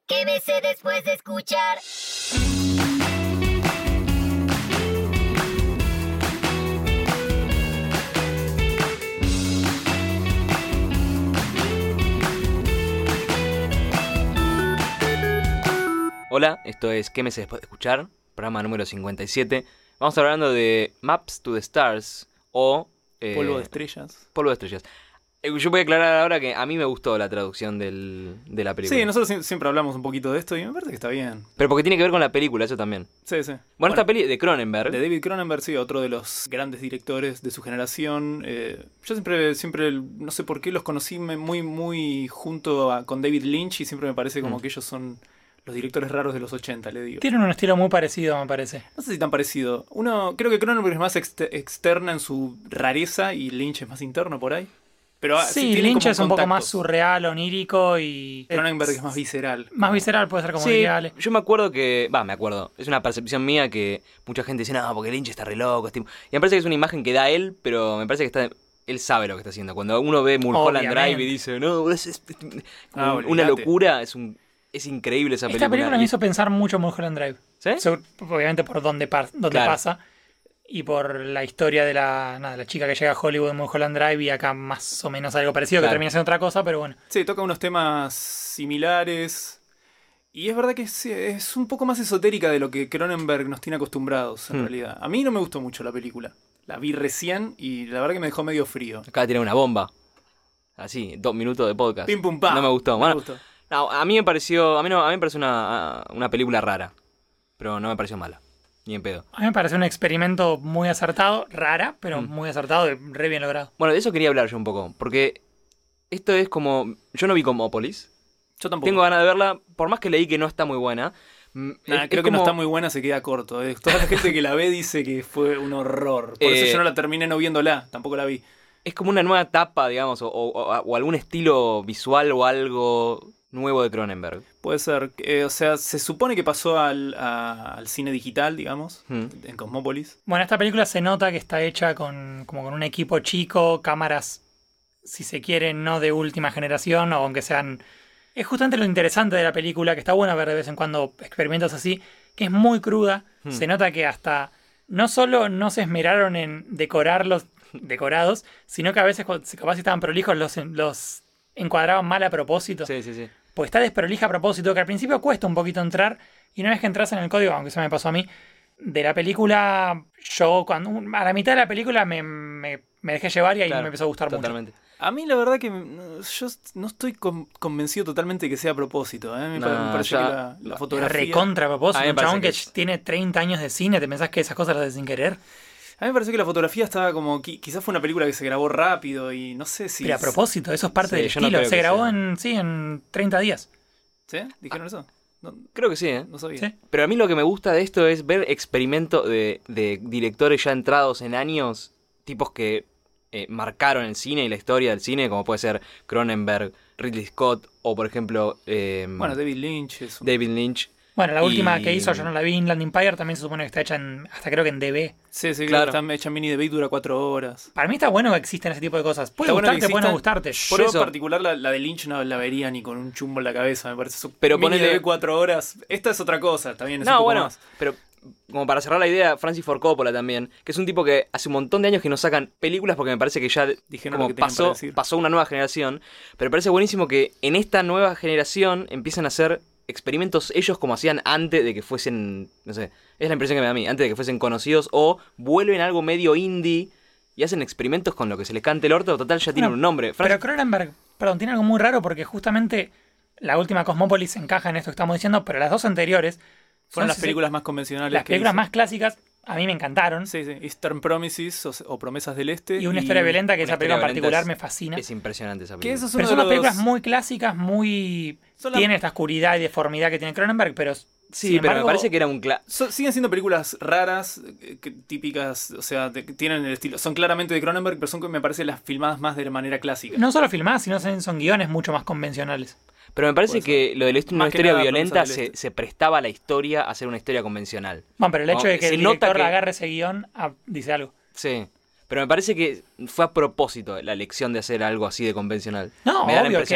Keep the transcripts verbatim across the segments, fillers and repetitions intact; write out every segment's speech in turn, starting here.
Quédese después de escuchar. Hola, esto es Quémese después de escuchar, programa número cincuenta y siete. Vamos a estar hablando de Maps to the Stars o... Eh, polvo de estrellas. Polvo de estrellas. Yo voy a aclarar ahora que a mí me gustó la traducción del, de la película. Sí, nosotros siempre hablamos un poquito de esto y me parece que está bien. Pero porque tiene que ver con la película, eso también. Sí, sí. Bueno, Bueno, esta peli de Cronenberg. De David Cronenberg, sí, otro de los grandes directores de su generación. Eh, yo siempre, siempre, no sé por qué, los conocí muy, muy junto a, con David Lynch y siempre me parece como mm. que ellos son los directores raros de los ochenta, le digo. Tienen un estilo muy parecido, me parece. No sé si tan parecido. Uno, creo que Cronenberg es más ex- externa en su rareza y Lynch es más interno por ahí. Pero sí, sí Lynch es un poco más surreal, onírico y... Cronenberg es más visceral. Más como... visceral, puede ser como sí, ideal. Yo me acuerdo que... Va, me acuerdo. Es una percepción mía que mucha gente dice, no, porque Lynch está re loco. Tipo... Y me parece que es una imagen que da él, pero me parece que está... Él sabe lo que está haciendo. Cuando uno ve Mulholland Drive y dice, no, es, es, es ah, una locura, es un... Es increíble esa película. Esta película me hizo pensar mucho en Mulholland Drive. ¿Sí? So, obviamente por dónde, par- dónde claro. pasa. Y por la historia de la, nada, la chica que llega a Hollywood en Mulholland Drive y acá más o menos algo parecido, claro. Que termina siendo otra cosa, pero bueno. Sí, toca unos temas similares. Y es verdad que es, es un poco más esotérica de lo que Cronenberg nos tiene acostumbrados, en hmm. realidad. A mí no me gustó mucho la película. La vi recién y la verdad que me dejó medio frío. Acá tiene una bomba. Así, dos minutos de podcast. Pim pum pam. No me gustó. No bueno, me gustó. No, a mí me pareció, a mí no, a mí me pareció una, una película rara, pero no me pareció mala, ni en pedo. A mí me pareció un experimento muy acertado, rara, pero mm. muy acertado y re bien logrado. Bueno, de eso quería hablar yo un poco, porque esto es como, yo no vi Cosmópolis. Yo tampoco. Tengo ganas de verla, por más que leí que no está muy buena. Nah, es, creo es que como... no está muy buena, se queda corto. Eh. Toda la gente que la ve dice que fue un horror. Por eh... eso yo no la terminé no viéndola, tampoco la vi. Es como una nueva etapa, digamos, o, o, o algún estilo visual o algo nuevo de Cronenberg. Puede ser. Eh, o sea, se supone que pasó al, a, al cine digital, digamos, hmm. en Cosmópolis. Bueno, esta película se nota que está hecha con, como con un equipo chico, cámaras, si se quiere, no de última generación, o aunque sean... Es justamente lo interesante de la película, que está bueno ver de vez en cuando experimentos así, que es muy cruda. Hmm. Se nota que hasta... No solo no se esmeraron en decorarlos decorados, sino que a veces capaz si estaban prolijos los, los encuadraban mal a propósito. Sí, sí, sí. Porque está desprolija a propósito, que al principio cuesta un poquito entrar, y una vez que entras en el código, aunque eso me pasó a mí, de la película, yo cuando a la mitad de la película me, me, me dejé llevar y ahí claro, me empezó a gustar totalmente. mucho. A mí la verdad que yo no estoy convencido totalmente de que sea a propósito. ¿eh? Me, no, me parece ya, que la, la fotografía... Recontra a propósito, un chabón que, que tiene treinta años de cine, ¿te pensás que esas cosas las haces sin querer? A mí me parece que la fotografía estaba como... Quizás fue una película que se grabó rápido y no sé si... Pero a propósito, eso es parte sí, del estilo. No se grabó sea. en, sí, en treinta días. ¿Sí? ¿Dijeron ah, eso? No, creo que sí, ¿eh? No sabía. ¿Sí? Pero a mí lo que me gusta de esto es ver experimentos de, de directores ya entrados en años, tipos que eh, marcaron el cine y la historia del cine, como puede ser Cronenberg, Ridley Scott o, por ejemplo... Eh, bueno, David Lynch. Es un... David Lynch. Bueno, la y... última que hizo, yo no la vi, Inland Empire, también se supone que está hecha en, hasta creo que en D V. Sí, sí, claro. Está hecha en mini D V y dura cuatro horas. Para mí está bueno que existen ese tipo de cosas. Puede está gustarte, bueno puede no gustarte. Por yo eso, en particular, la, la de Lynch no la vería ni con un chumbo en la cabeza, me parece. Pero mini ponele... D V cuatro horas. Esta es otra cosa, también es no, un poco bueno, más. Pero como para cerrar la idea, Francis Ford Coppola también, que es un tipo que hace un montón de años que no sacan películas porque me parece que ya Dijeron como lo que pasó, pasó una nueva generación. Pero me parece buenísimo que en esta nueva generación empiezan a hacer experimentos ellos como hacían antes de que fuesen, no sé, es la impresión que me da a mí, antes de que fuesen conocidos, o vuelven a algo medio indie y hacen experimentos con lo que se les cante el orto, total ya tienen no, un nombre. Francis... Pero Cronenberg, perdón, tiene algo muy raro porque justamente la última Cosmópolis encaja en esto que estamos diciendo, pero las dos anteriores fueron las películas más convencionales. Las películas más clásicas a mí me encantaron. Sí, sí. Eastern Promises o, o Promesas del Este. Y Una historia y... violenta, que esa película en particular es, me fascina. Es impresionante esa película. Que eso es pero son unas los... películas muy clásicas, muy... La... Tiene esta oscuridad y deformidad que tiene Cronenberg, pero... Sí, pero embargo, me parece que era un... Cla... So, siguen siendo películas raras, eh, que, típicas, o sea, de, que tienen el estilo... Son claramente de Cronenberg, pero son, me parece, las filmadas más de manera clásica. No solo filmadas, sino son, son guiones mucho más convencionales. Pero me parece que lo de una historia violenta se, se prestaba a la historia a ser una historia convencional. Bueno, pero el hecho ¿no? de que se el director que... agarre ese guión ah, dice algo. Sí, pero me parece que fue a propósito la elección de hacer algo así de convencional. No, me da obvio la impresión que, a mí.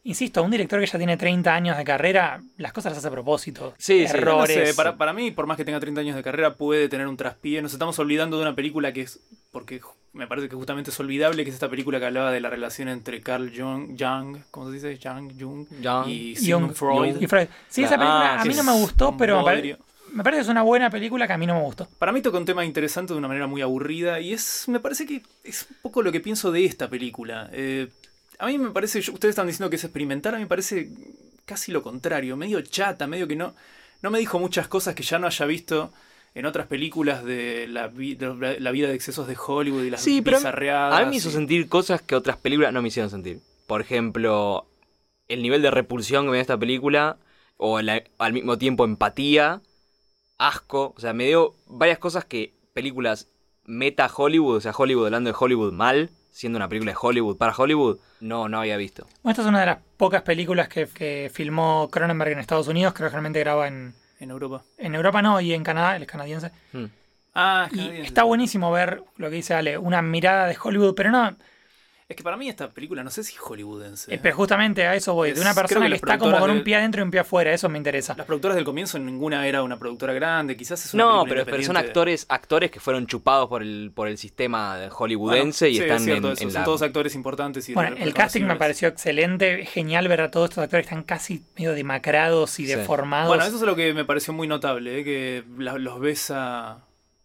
Insisto, un director que ya tiene treinta años de carrera, las cosas las hace a propósito. Sí, sí. Errores. No sé, para, para mí, por más que tenga treinta años de carrera, puede tener un traspié. Nos estamos olvidando de una película que es, porque me parece que justamente es olvidable, que es esta película que hablaba de la relación entre Carl Jung, Jung ¿cómo se dice? Jung, Jung, Jung. y Sigmund Jung, Freud. Y Freud. Sí, esa película Ah, a sí, mí no es me gustó, un pero me, pare- bodrio. me parece que es una buena película que a mí no me gustó. Para mí toca un tema interesante de una manera muy aburrida y es, me parece que es un poco lo que pienso de esta película. Eh, a mí me parece, yo- ustedes están diciendo que es experimental, a mí me parece casi lo contrario, medio chata, medio que no, no me dijo muchas cosas que ya no haya visto en otras películas de la, vi- de la vida de excesos de Hollywood y las Sí, pero bizarreadas. a mí me hizo y- sentir cosas que otras películas no me hicieron sentir. Por ejemplo, el nivel de repulsión que me dio esta película, o la- al mismo tiempo empatía, asco. O sea, me dio varias cosas que películas meta Hollywood, o sea, Hollywood hablando de Hollywood mal, siendo una película de Hollywood para Hollywood, no, no había visto. Bueno, esta es una de las pocas películas que, que filmó Cronenberg en Estados Unidos, creo que realmente graba en, En Europa. en Europa no, y en Canadá, él es canadiense. Hmm. Ah, Y canadiense. está buenísimo ver lo que dice Ale, una mirada de Hollywood, pero no, Es que para mí esta película no sé si es hollywoodense. eh, pero justamente a eso voy, Es- de una creo persona que que, las está como productoras con un del- pie adentro y un pie afuera, eso me interesa. Las productoras del comienzo ninguna era una productora grande, quizás es una No, película pero, pero son independiente. actores actores que fueron chupados por el, por el sistema hollywoodense Bueno, y sí, están es cierto en, eso, en son la... todos actores importantes y Bueno, el casting me reconocibles. pareció excelente, es genial ver a todos estos actores que están casi medio demacrados y Sí. deformados. Bueno, eso es lo que me pareció muy notable, ¿eh? Que la- los ves a...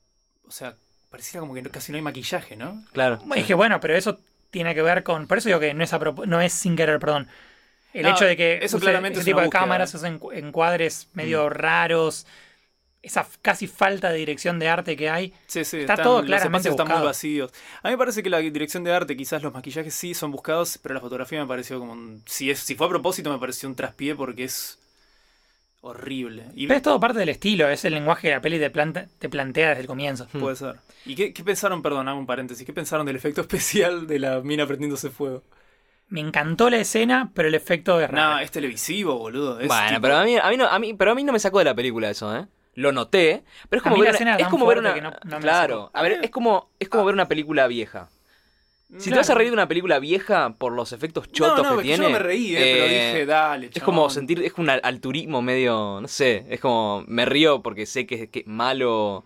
O sea, pareciera como que no- casi no hay maquillaje, ¿no? Claro. Es que bueno, pero eso tiene que ver con. Por eso digo que no es, a propo- no es sin querer, perdón. El No, hecho de que eso use claramente ese es tipo una de búsqueda. cámaras, esos encu- encuadres medio raros, esa f- casi falta de dirección de arte que hay. Sí, sí, Está están- todo los claramente espacios están muy buscado. vacíos. A mí me parece que la dirección de arte, quizás los maquillajes sí son buscados, pero la fotografía me pareció como un... Si, es, si fue a propósito me pareció un traspié porque es horrible. Y Pero es todo parte del estilo, es el lenguaje que la peli te, planta- te plantea desde el comienzo. puede ser. ¿Y qué, qué pensaron, perdón, hago un paréntesis, qué pensaron del efecto especial de la mina prendiéndose fuego? Me encantó la escena, pero el efecto es raro. No, es televisivo, boludo. Es Bueno, tipo- pero a mí, a mí no, a mí, pero a mí no me sacó de la película eso, ¿eh? Lo noté, pero es A como mí ver la escena una, era es tan como ver fuerte una, que no- no me claro, sacó. a ver, es como es como ver una película vieja. Si te vas a reír de una película vieja por los efectos chotos no, no, que es tiene, yo no me reí, eh, pero eh, dije, dale, es chabón. como sentir, es como un al- alturismo medio, no sé, es como me río porque sé que es que es malo,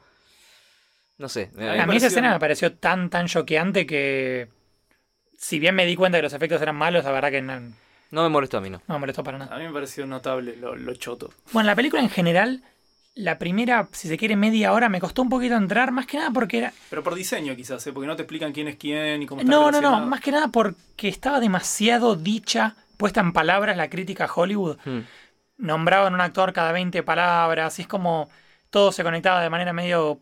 no sé. A mí A eh, mí esa pareció- escena me pareció tan, tan choqueante que. Si bien me di cuenta que los efectos eran malos, la verdad que no, no no me molestó a mí, no. me molestó para nada. A mí me pareció notable lo, lo choto. Bueno, la película en general, la primera, si se quiere, media hora me costó un poquito entrar, más que nada porque era. Pero por diseño quizás, ¿eh? Porque no te explican quién es quién y cómo está No, no, no, relacionado. más que nada porque estaba demasiado dicha, puesta en palabras la crítica a Hollywood. Hmm. Nombraban un actor cada veinte palabras, y es como todo se conectaba de manera medio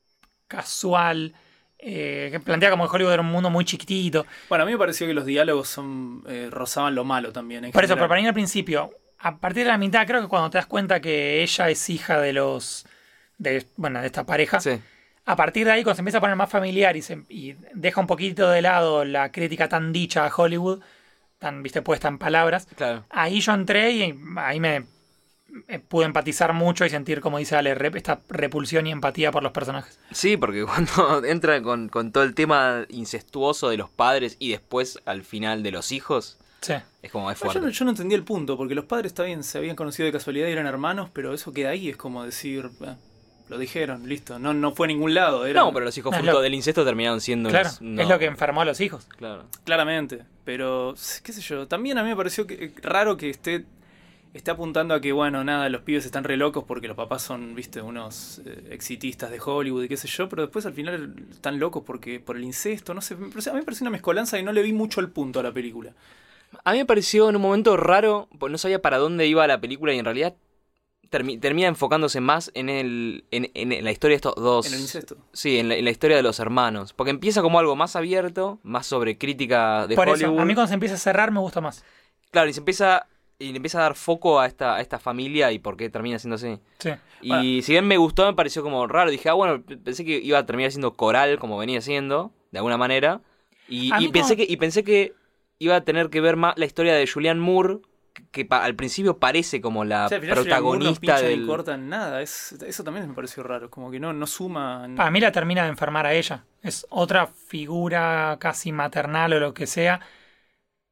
casual, eh, que plantea como que Hollywood era un mundo muy chiquitito. Bueno, a mí me pareció que los diálogos son eh, rozaban lo malo también. En Por eso, general. pero para mí al principio, a partir de la mitad, creo que cuando te das cuenta que ella es hija de los. De, bueno, de esta pareja. Sí. A partir de ahí, cuando se empieza a poner más familiar y, se, y deja un poquito de lado la crítica tan dicha a Hollywood, tan, viste, puesta en palabras, Claro. ahí yo entré y ahí me, me pude empatizar mucho y sentir, como dice Ale, rep- esta repulsión y empatía por los personajes. Sí, porque cuando entra con, con todo el tema incestuoso de los padres y después al final de los hijos, Sí. es como es Bueno, yo, fuerte. no, yo no entendía el punto, porque los padres está bien, se habían conocido de casualidad y eran hermanos, pero eso queda ahí, es como decir, eh, lo dijeron, listo, no, no fue a ningún lado. Era, No, pero los hijos No, es fruto lo- del incesto terminaron siendo Claro, unos- no. es lo que enfermó a los hijos. Claro. Claramente, pero qué sé yo, también a mí me pareció que, eh, raro que esté, esté apuntando a que, bueno, nada, los pibes están re locos porque los papás son, viste, unos eh, exitistas de Hollywood y qué sé yo, pero después al final están locos porque por el incesto, no sé, me pareció- a mí me pareció una mezcolanza y no le vi mucho el punto a la película. A mí me pareció en un momento raro, porque no sabía para dónde iba la película y en realidad termi- termina enfocándose más en el en, en la historia de estos dos. En el incesto. Sí, en la, en la historia de los hermanos. Porque empieza como algo más abierto, más sobre crítica de Por Hollywood. eso, a mí cuando se empieza a cerrar me gusta más. Claro, y se empieza y le empieza a dar foco a esta, a esta familia y por qué termina siendo así. Sí. Y Bueno. si bien me gustó, me pareció como raro. Dije, ah, bueno, p- pensé que iba a terminar siendo coral como venía siendo, de alguna manera. Y, A y mí pensé como- que y pensé que iba a tener que ver más la historia de Julianne Moore, que, que pa- al principio parece como la O sea, al final Julianne Moore no protagonista pinchan del... ni cortan nada, es, eso también me pareció raro, como que no, no suma... Para mí la termina de enfermar a ella. Es otra figura casi maternal o lo que sea.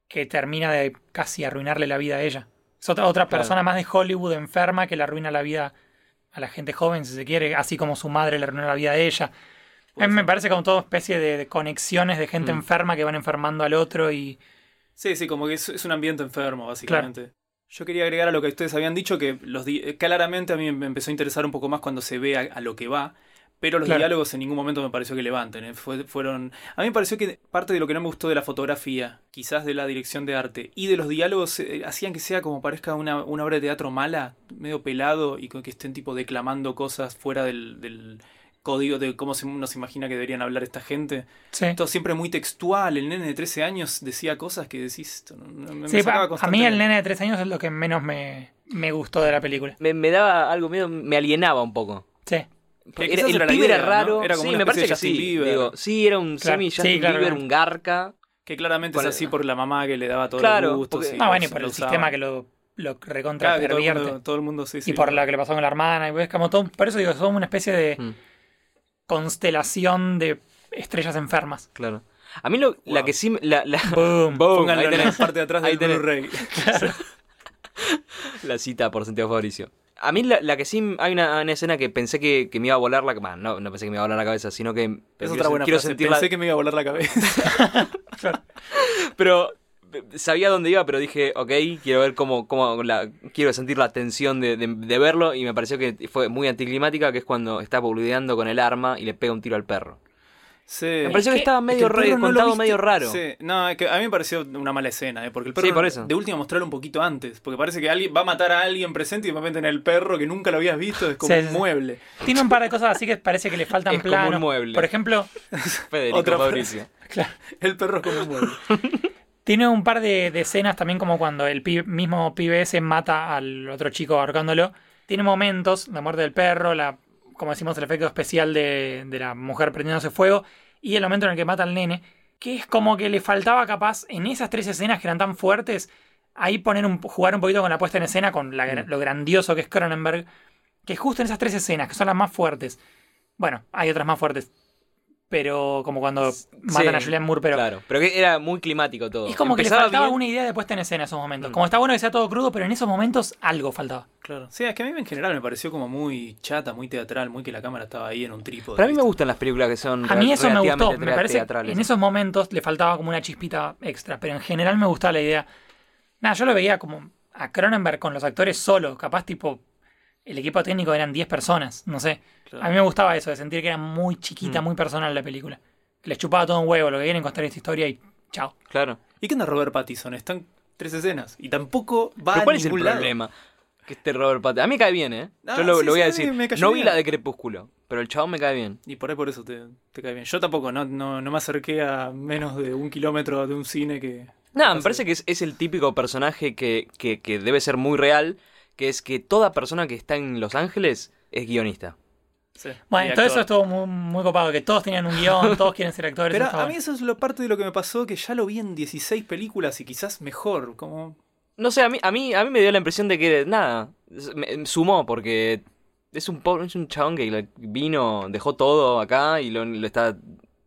que termina de casi arruinarle la vida a ella. Es otra, otra Claro. persona más de Hollywood enferma que le arruina la vida a la gente joven, si se quiere, así como su madre le arruinó la vida a ella. A mí me parece como toda especie de, de conexiones de gente Mm. enferma que van enfermando al otro y... Sí, sí, como que es, es un ambiente enfermo, básicamente. Yo quería agregar a lo que ustedes habían dicho, que los di- eh, claramente a mí me empezó a interesar un poco más cuando se ve a, a lo que va, pero los Claro. diálogos en ningún momento me pareció que levanten. eh. Fue- fueron... A mí me pareció que parte de lo que no me gustó de la fotografía, quizás de la dirección de arte, y de los diálogos, eh, hacían que sea como parezca una, una obra de teatro mala, medio pelado, y con que estén tipo declamando cosas fuera del, del código de cómo se, uno se imagina que deberían hablar esta gente. Sí. Todo siempre muy textual. El nene de trece años decía cosas que decís... Esto no- no- me Sí, sacaba a, a mí constantemente. el nene de tres años es lo que menos me, me gustó de la película. Me, me daba algo medio, me alienaba un poco. Sí. Porque quizás era- el era la pibe idea, era ¿no? raro. Era como sí, una me especie parece de que Justin sí. Bieber. Digo, sí, era un Claro, semi sí, Justin claro, Bieber, claro. un garca. Que claramente Con es el- así por la mamá que le daba todos Claro, los gustos. porque- y No, bueno, y lo por el usaba. sistema que lo, lo recontra Claro, que todo el pervierte. mundo, todo el mundo sí, sí. Y por la que le pasó con la hermana. Y es como todo, por eso digo, somos una especie de Mm, constelación de estrellas enfermas. claro. A mí lo, la Wow. que sí... me- La, la, Boom. Boom, Pónganlo ahí en la tenés. parte de atrás Ahí del tenés. Blu-ray. La cita por Santiago Fabricio. A mí la, la que sí hay una, una escena que pensé que, que me iba a volar la cabeza. No, no pensé que me iba a volar la cabeza, sino que Es quiero, otra buena quiero frase. sentirla. Pensé que me iba a volar la cabeza. Pero eh, sabía dónde iba, pero dije, ok, quiero ver cómo, cómo la, quiero sentir la tensión de, de, de verlo, y me pareció que fue muy anticlimática, que es cuando está boludeando con el arma y le pega un tiro al perro. Sí. Me pareció que- que estaba Es medio el perro re- no lo contado viste- medio raro. Sí. No, es que a mí me pareció una mala escena, ¿eh? Porque el perro Sí, por eso. de última mostrarlo un poquito antes. Porque parece que alguien va a matar a alguien presente y de repente en el perro que nunca lo habías visto es como Sí, un sí, sí. mueble. Tiene un par de cosas así que parece que le faltan Es como planos. un mueble. Por ejemplo, Federico Otra Fabricio. claro, El perro es como un mueble. tiene un par de, de escenas también como cuando el pibe- mismo pibe ese mata al otro chico ahorcándolo. Tiene momentos, la muerte del perro, la, como decimos, el efecto especial de, de la mujer prendiéndose fuego y el momento en el que mata al nene, que es como que le faltaba capaz en esas tres escenas que eran tan fuertes, ahí poner un, jugar un poquito con la puesta en escena, con la gra- lo grandioso que es Cronenberg, que justo en esas tres escenas, que son las más fuertes, bueno, hay otras más fuertes, pero como cuando matan a Sí, Julianne Moore, pero... Claro, pero que era muy climático todo. Es como que le Empezaba faltaba bien. una idea de puesta en escena en esos momentos. Mm. Como está bueno que sea todo crudo, pero en esos momentos algo faltaba. Claro. Sí, es que a mí en general me pareció como muy chata, muy teatral, muy que la cámara estaba ahí en un trípode. Pero a mí me ¿viste? gustan las películas que son A mí eso me gustó. relativamente Me parece que teatrales. en esos momentos le faltaba como una chispita extra. Pero en general me gustaba la idea. Nada, yo lo veía como a Cronenberg con los actores solos. Capaz tipo el equipo técnico eran diez personas. No sé. Claro. A mí me gustaba eso, de sentir que era muy chiquita, Mm. muy personal la película. Que les chupaba todo un huevo lo que quieren contar esta historia y chao. Claro. ¿Y qué onda Robert Pattinson? Están tres escenas y tampoco va ¿Pero a cuál es el ningún lado. problema? Que este Robert Pattinson... A mí me cae bien, ¿eh? Ah, Yo lo, sí, lo voy a sí, decir. me cayó No vi bien. la de Crepúsculo, pero el chabón me cae bien. Y por ahí por eso te, te cae bien. Yo tampoco, no, no, no me acerqué a menos de un kilómetro de un cine que... Nada, me parece que es, es el típico personaje que, que, que debe ser muy real, que es que toda persona que está en Los Ángeles es guionista. Sí, Bueno, y todo eso actor. estuvo muy, muy copado. Que todos tenían un guión, todos quieren ser actores. Pero eso está a mí bueno. eso es lo parte de lo que me pasó, que ya lo vi en dieciséis películas y quizás mejor, como... No sé, a mí, a mí, a mí me dio la impresión de que, nada, me- sumó, porque es un, po- es un chabón que le- vino, dejó todo acá y lo, lo está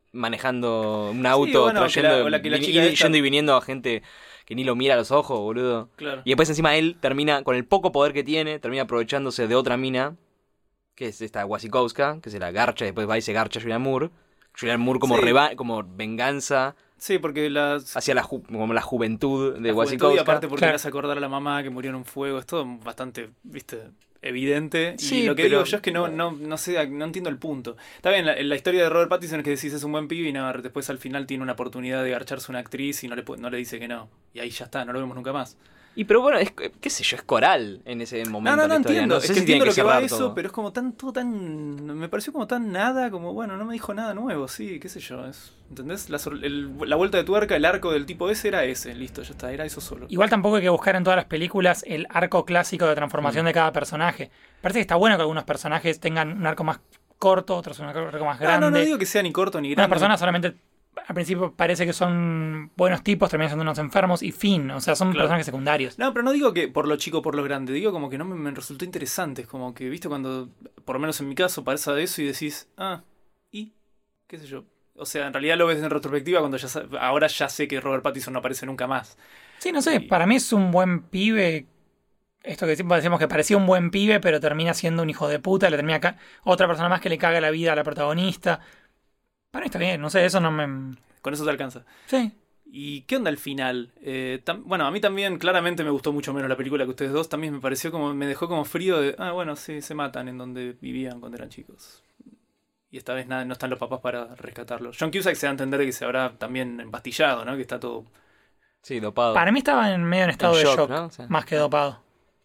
manejando un auto, bueno, que trayendo, la- o la que la vini- chica y- esta- yendo y viniendo a gente que ni lo mira a los ojos, boludo. Claro. Y después encima él termina, con el poco poder que tiene, termina aprovechándose de otra mina, que es esta Wasikowska, que se la garcha y después va y se garcha a Julianne Moore. Julianne Moore como, Sí. reba- como venganza Sí, porque las... hacia la, ju- como la juventud de la juventud, Wasikowska. y aparte porque Claro. le hace acordar a la mamá que murió en un fuego, es todo bastante, viste, evidente. Sí, y lo que pero- digo yo es que no, no, no sé, no entiendo el punto. Está bien, la, la historia de Robert Pattinson es que decís es un buen pibe y nada, después al final tiene una oportunidad de garcharse una actriz y no le, pu- no le dice que no. Y ahí ya está, no lo vemos nunca más. Y pero bueno, es, qué sé yo, es coral en ese momento. No, no, de no la historia. entiendo. No sé es que si tiene entiendo lo que va cerrar eso, todo. pero es como tan, todo tan. Me pareció como tan nada, como bueno, no me dijo nada nuevo, sí, qué sé yo. Es, ¿entendés? La, sor- el- la vuelta de tuerca, el arco del tipo ese era ese, listo, ya está, era eso solo. Igual tampoco hay que buscar en todas las películas el arco clásico de transformación Mm. de cada personaje. Parece que está bueno que algunos personajes tengan un arco más corto, otros un arco más No, grande. no, no digo que sea ni corto ni Unas grande. personas solamente al principio parece que son buenos tipos, terminan siendo unos enfermos y fin. O sea, son Claro. personajes secundarios. No, pero no digo que por lo chico o por lo grande, digo como que no me, me resultó interesante. Es como que, viste, cuando, por lo menos en mi caso, pasa eso y decís, ah, ¿y? ¿Qué sé yo? O sea, en realidad lo ves en retrospectiva cuando ya sa- ahora ya sé que Robert Pattinson no aparece nunca más. Sí, no sé, Y- para mí es un buen pibe. Esto que siempre decimos que parecía un buen pibe, pero termina siendo un hijo de puta, le termina ca- otra persona más que le caga la vida a la protagonista. Para mí está bien, no sé, eso no me... Con eso te alcanza. Sí. ¿Y qué onda el final? Eh, tam- bueno, a mí también claramente me gustó mucho menos la película que ustedes dos. También me pareció como, me dejó como frío de, ah, bueno, sí, se matan en donde vivían cuando eran chicos. Y esta vez nada, no están los papás para rescatarlos. John Cusack se da a entender que se habrá también empastillado, ¿no? Que está todo... Sí, dopado. Para mí estaba en medio en estado En de shock, shock, ¿no? O sea. más que dopado.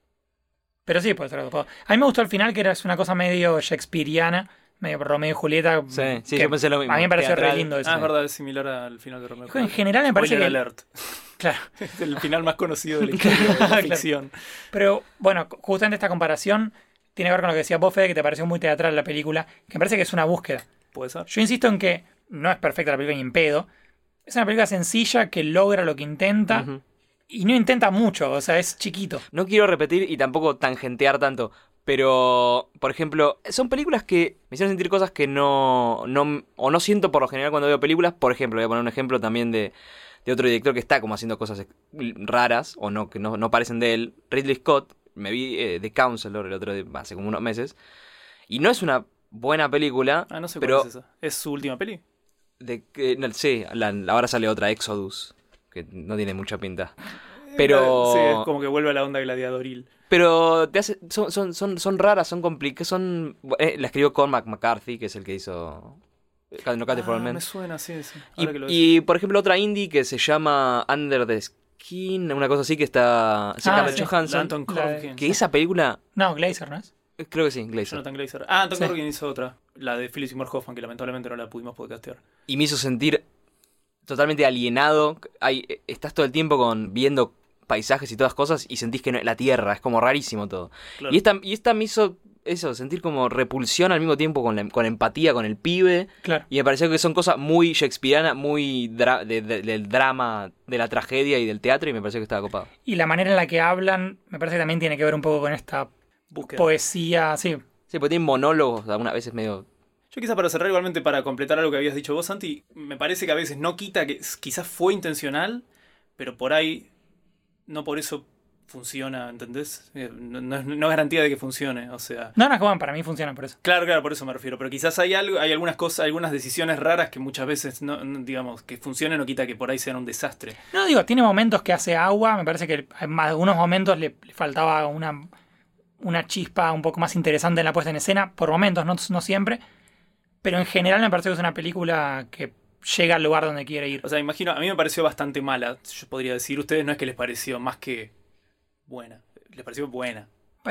Pero sí, puede estar dopado. A mí me gustó el final, que era es una cosa medio shakespeariana, medio Romeo y Julieta. Sí, sí, que yo pensé lo mismo. A mí me pareció Teatral. re lindo eso. Ah, es verdad, es similar al final de Romeo. y En Julieta. general me parece Spoiler que... alert. Claro. Es el final más conocido de la historia de la Claro. ficción. Pero bueno, justamente esta comparación tiene que ver con lo que decía vos, Fede, que te pareció muy teatral la película, que me parece que es una búsqueda. ¿Puede ser? Yo insisto en que no es perfecta la película ni en pedo. Es una película sencilla que logra lo que intenta Ujú. y no intenta mucho, o sea, es chiquito. No quiero repetir y tampoco tangentear tanto, pero, por ejemplo, son películas que me hicieron sentir cosas que no, no o no siento por lo general cuando veo películas. Por ejemplo, voy a poner un ejemplo también de, de otro director que está como haciendo cosas ex- raras o no que no, no parecen de él, Ridley Scott. Me vi eh, The Counselor el otro día, hace como unos meses, y no es una buena película, Ah, no sé pero cuál es esa. ¿Es su última peli? de que no, sí, la- ahora sale otra, Exodus, que no tiene mucha pinta. Pero Sí, es como que vuelve a la onda gladiadoril. Pero te hace, son, son, son, son raras, son complicadas, son... eh, la escribió Cormac McCarthy, que es el que hizo... eh, No Country for Ah, Old Men. me suena, sí, sí. Y, Ahora que lo decís. y, por ejemplo, otra indie que se llama Under the Skin, una cosa así, que está Scarlett sí. La Johansson. Anton La de- Corbijn. Que esa película, No, Glazer, ¿no es? eh, creo que sí, Glazer. Jonathan Glazer. Ah, Anton Sí. Corbijn hizo otra. La de Philip Seymour Hoffman, que lamentablemente no la pudimos podcastear. Y me hizo sentir totalmente alienado. Hay, estás todo el tiempo con viendo paisajes y todas cosas y sentís que no, la tierra, es como rarísimo todo. Claro. Y esta, y esta me hizo eso, sentir como repulsión al mismo tiempo con, la, con empatía con el pibe. Claro. Y me pareció que son cosas muy shakespearianas, muy dra- de- de- del drama, de la tragedia y del teatro, y me pareció que estaba copado. Y la manera en la que hablan, me parece que también tiene que ver un poco con esta Búsqueda. poesía, sí. Sí, porque tienen monólogos algunas veces medio... Yo quizá para cerrar, igualmente para completar algo que habías dicho vos, Santi, me parece que a veces no quita que quizás fue intencional, pero por ahí no por eso funciona, ¿entendés? Eh, No, no es no es garantía de que funcione, o sea... No, no, es que bueno, para mí funciona por eso. Claro, claro, por eso me refiero, pero quizás hay algo, hay algunas cosas, algunas decisiones raras que muchas veces, no, no, digamos, que funcionen no quita que por ahí sean un desastre. No, digo, tiene momentos que hace agua, me parece que en algunos momentos le, le faltaba una, una chispa un poco más interesante en la puesta en escena, por momentos, no, no siempre, pero en general me parece que es una película que llega al lugar donde quiere ir. O sea, imagino, a mí me pareció bastante mala, yo podría decir, ustedes no es que les pareció más que buena, les pareció buena,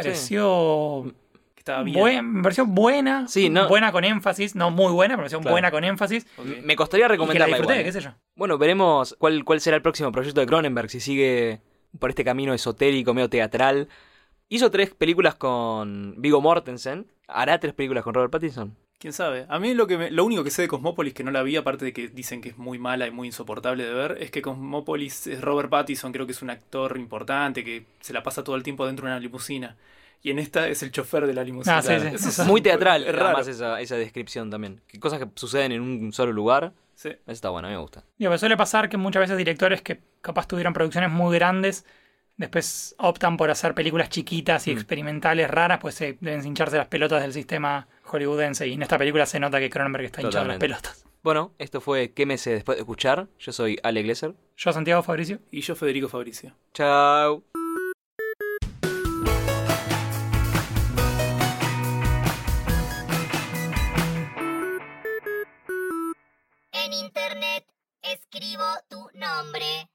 Pareció, que estaba bien. buen- me pareció buena, Sí, no- buena con énfasis, no muy buena, pero me pareció Claro. buena con énfasis, Ok. Me costaría y que la recomendarla disfruté, igual, qué ¿eh? sé yo. Bueno, veremos cuál, cuál será el próximo proyecto de Cronenberg, si sigue por este camino esotérico, medio teatral. Hizo tres películas con Viggo Mortensen. ¿Hará tres películas con Robert Pattinson? ¿Quién sabe? A mí lo que me- lo único que sé de Cosmópolis, que no la vi, aparte de que dicen que es muy mala y muy insoportable de ver, es que Cosmópolis es Robert Pattinson, creo que es un actor importante, que se la pasa todo el tiempo dentro de una limusina. Y en esta es el chofer de la limusina. Ah, sí, sí. Eso Eso Muy teatral, es raro. además, esa, esa descripción también. Que cosas que suceden en un solo lugar. Sí. Eso está bueno, a mí me gusta. Digo, me suele pasar que muchas veces directores que capaz tuvieron producciones muy grandes, después optan por hacer películas chiquitas y Mm. experimentales raras, pues se deben hincharse las pelotas del sistema hollywoodense. Y en esta película se nota que Cronenberg está hinchado las Totalmente. pelotas. Bueno, esto fue ¿Qué me sé después de escuchar? Yo soy Ale Glesser. Yo, Santiago Fabricio. Y yo, Federico Fabricio. Chao. En internet escribo tu nombre.